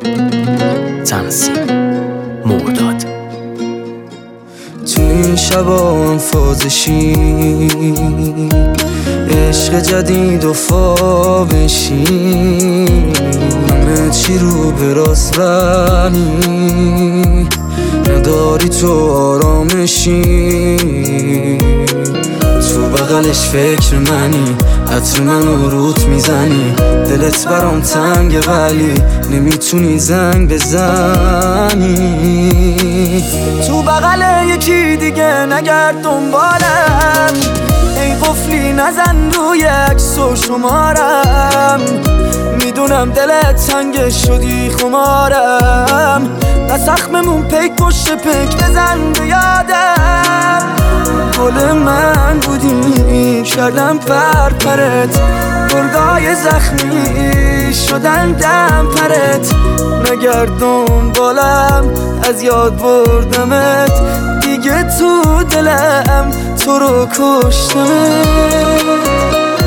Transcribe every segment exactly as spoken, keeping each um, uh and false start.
تنظیم مرداد. تو این شبا هم فازشی عشق جدید و فابشی، همه چی رو به راست ولی نداری تو آرامشی. تو بغلش فکر منی، عطر منو روت میزنی، دلت برام تنگه ولی نمیتونی زنگ بزنی. تو بغل یکی دیگه نگرد دنبالم، ای قفلی نزن روی عکس و شمارم. میدونم دلت تنگ شدی خمارم، نه زخممون پیک پشت پیک بزن به یادم. گل من بودی کردم پر پرت، گرگای زخمی شدن دم پرت. نگردون بالم از یاد بردمت، دیگه تو دلم تو رو کشتمت.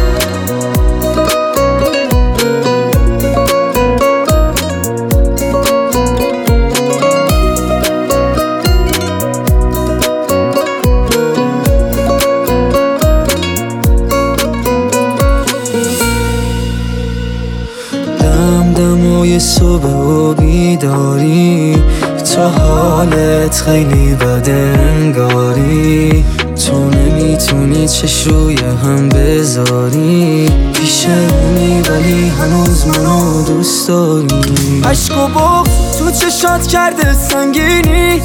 دمای صبح و بیداری، تا حالت خیلی بده انگاری. تو نمیتونی چش روی هم بذاری، پیشمونی ولی هنوز منو دوست داری. عشق و بغض تو چشات کرده سنگینی،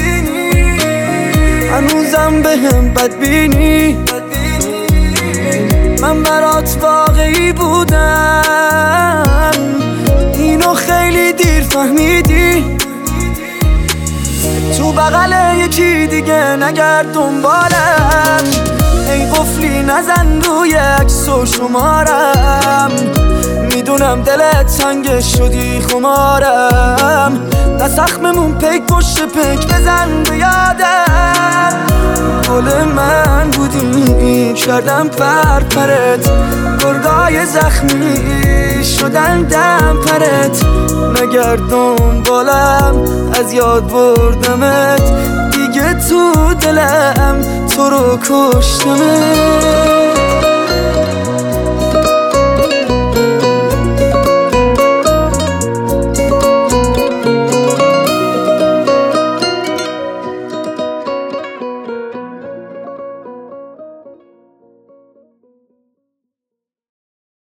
هنوزم بهم بدبینی. من برات واقعی بودم، اینو خیلی دیر فهمیدی. تو بغل یکی دیگه نگرد دنبالم، ای قفلی نزن روی عکس و شمارم. میدونم دلت تنگ شدی خمارم، نه زخممون پیک پشت پیک بزن به یادم. گل من بودی کردم پر پرت، گرگای زخمی شدن دم پرت. نگردون بالم از یاد بردمت، دیگه تو دلم تو رو کشتمت.